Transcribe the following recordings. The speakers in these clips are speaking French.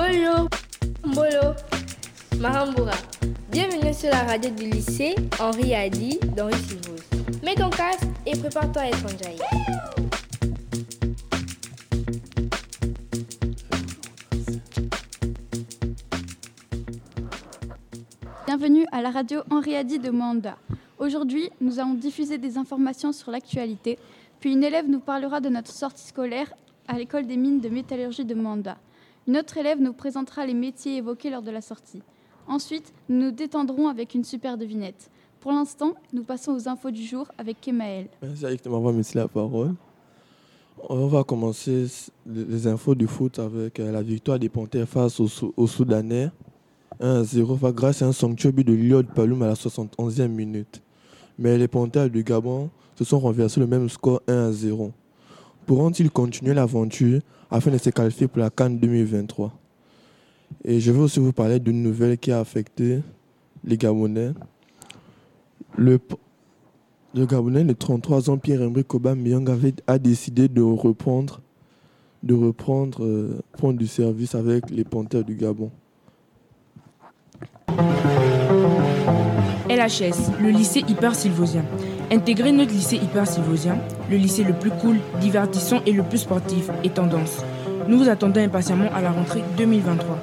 Bonjour, Mbolo, Marambura. Bienvenue sur la radio du lycée Henri Adi d'Henri Silvos. Mets ton casque et prépare-toi à être en jaillit. Bienvenue à la radio Henri Adi de Moanda. Aujourd'hui, nous allons diffuser des informations sur l'actualité, puis une élève nous parlera de notre sortie scolaire à l'école des mines de métallurgie de Moanda. Une autre élève nous présentera les métiers évoqués lors de la sortie. Ensuite, nous nous détendrons avec une super devinette. Pour l'instant, nous passons aux infos du jour avec Kemaël. Merci Alex de m'avoir mis la parole. On va commencer les infos du foot avec la victoire des Panthères face aux Soudanais. 1-0 grâce à un somptueux but de Liod Paloum à la 71e minute. Mais les Panthères du Gabon se sont renversés le même score 1-0. Pourront-ils continuer l'aventure afin de se qualifier pour la CAN 2023 ? Et je vais aussi vous parler d'une nouvelle qui a affecté les Gabonais. Le Gabonais de 33 ans, Pierre-Emerick Aubameyang a décidé de reprendre prendre du service avec les Panthères du Gabon. LHS, le lycée hyper-sylvosien. Intégrez notre lycée hyper-sylvosien, le lycée le plus cool, divertissant et le plus sportif et tendance. Nous vous attendons impatiemment à la rentrée 2023.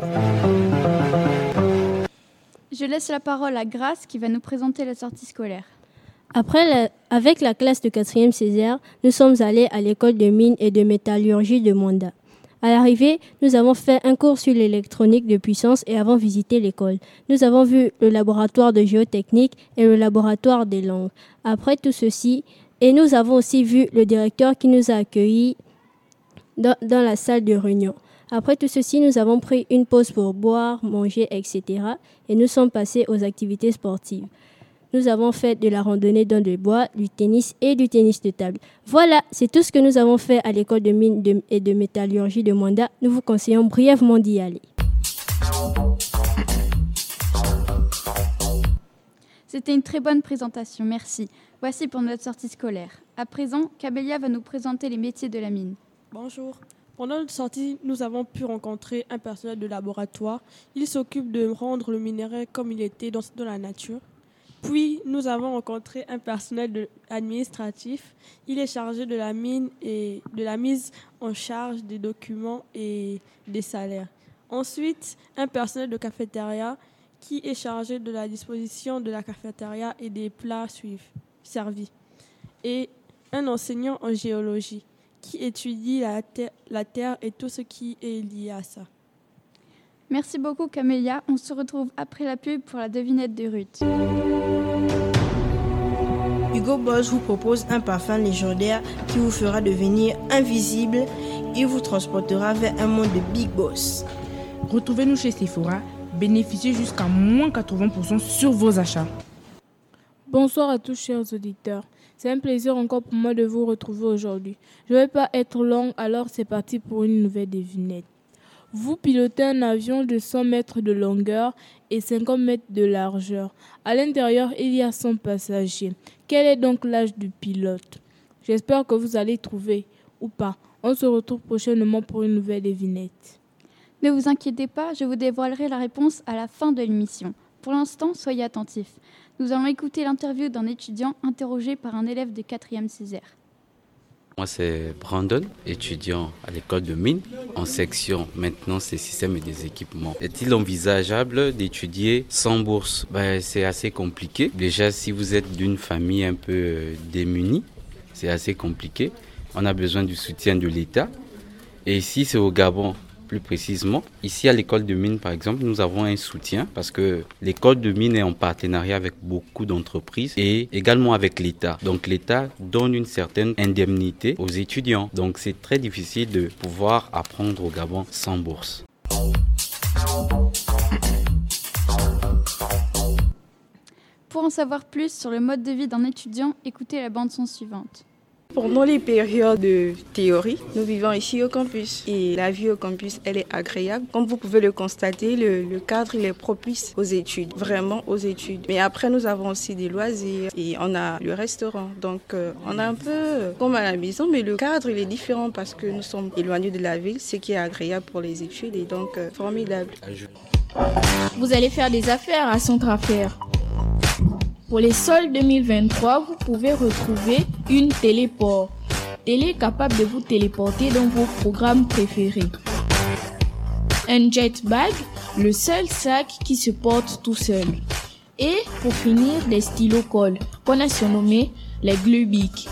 Je laisse la parole à Grace qui va nous présenter la sortie scolaire. Avec la classe de 4e Césaire, nous sommes allés à l'école de mines et de métallurgie de Moanda. À l'arrivée, nous avons fait un cours sur l'électronique de puissance et avons visité l'école. Nous avons vu le laboratoire de géotechnique et le laboratoire des langues. Après tout ceci, et nous avons aussi vu le directeur qui nous a accueillis dans la salle de réunion. Après tout ceci, nous avons pris une pause pour boire, manger, etc. Et nous sommes passés aux activités sportives. Nous avons fait de la randonnée dans le bois, du tennis et du tennis de table. Voilà, c'est tout ce que nous avons fait à l'école de mines et de métallurgie de Moanda. Nous vous conseillons brièvement d'y aller. C'était une très bonne présentation, merci. Voici pour notre sortie scolaire. À présent, Kabelia va nous présenter les métiers de la mine. Bonjour. Pendant notre sortie, nous avons pu rencontrer un personnel de laboratoire. Il s'occupe de rendre le minerai comme il était dans la nature. Puis, nous avons rencontré un personnel administratif. Il est chargé de la mine et de la mise en charge des documents et des salaires. Ensuite, un personnel de cafétéria qui est chargé de la disposition de la cafétéria et des plats servis. Et un enseignant en géologie qui étudie la terre et tout ce qui est lié à ça. Merci beaucoup Camélia. On se retrouve après la pub pour la devinette de Ruth. Hugo Boss vous propose un parfum légendaire qui vous fera devenir invisible et vous transportera vers un monde de Big Boss. Retrouvez-nous chez Sephora. Bénéficiez jusqu'à moins 80% sur vos achats. Bonsoir à tous chers auditeurs. C'est un plaisir encore pour moi de vous retrouver aujourd'hui. Je ne vais pas être longue, alors c'est parti pour une nouvelle devinette. Vous pilotez un avion de 100 mètres de longueur et 50 mètres de largeur. À l'intérieur, il y a 100 passagers. Quel est donc l'âge du pilote ? J'espère que vous allez trouver, ou pas. On se retrouve prochainement pour une nouvelle devinette. Ne vous inquiétez pas, je vous dévoilerai la réponse à la fin de l'émission. Pour l'instant, soyez attentifs. Nous allons écouter l'interview d'un étudiant interrogé par un élève de 4e Césaire. Moi, c'est Brandon, étudiant à l'école de mines, en section maintenance des systèmes et des équipements. Est-il envisageable d'étudier sans bourse ? C'est assez compliqué. Déjà, si vous êtes d'une famille un peu démunie, c'est assez compliqué. On a besoin du soutien de l'État. Et ici, c'est au Gabon. Plus précisément, ici à l'école de mines par exemple, nous avons un soutien parce que l'école de mines est en partenariat avec beaucoup d'entreprises et également avec l'État. Donc l'État donne une certaine indemnité aux étudiants. Donc c'est très difficile de pouvoir apprendre au Gabon sans bourse. Pour en savoir plus sur le mode de vie d'un étudiant, écoutez la bande-son suivante. Pendant les périodes de théorie, nous vivons ici au campus. Et la vie au campus, elle est agréable. Comme vous pouvez le constater, le cadre, il est propice aux études, vraiment aux études. Mais après, nous avons aussi des loisirs et on a le restaurant. Donc, on a un peu comme à la maison, mais le cadre, il est différent parce que nous sommes éloignés de la ville, ce qui est agréable pour les études et donc formidable. Vous allez faire des affaires à Centre Affaires. Pour les soldes 2023, vous pouvez retrouver une téléport. Télé capable de vous téléporter dans vos programmes préférés. Un jet bag, le seul sac qui se porte tout seul. Et pour finir, des stylos colle, qu'on a surnommés les Glubic.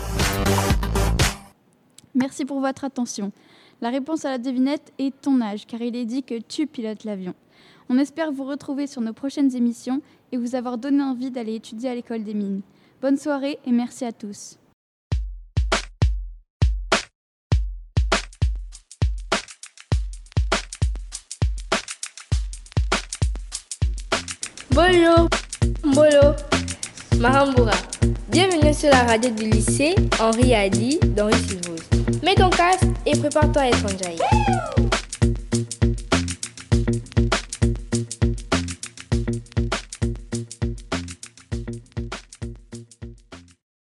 Merci pour votre attention. La réponse à la devinette est ton âge, car il est dit que tu pilotes l'avion. On espère vous retrouver sur nos prochaines émissions et vous avoir donné envie d'aller étudier à l'école des mines. Bonne soirée et merci à tous. Bolo, Mbolo, Mahambura. Bienvenue sur la radio du lycée Henri Hadi d'Henri Silvose. Mets ton casque et prépare-toi à être enjaillé.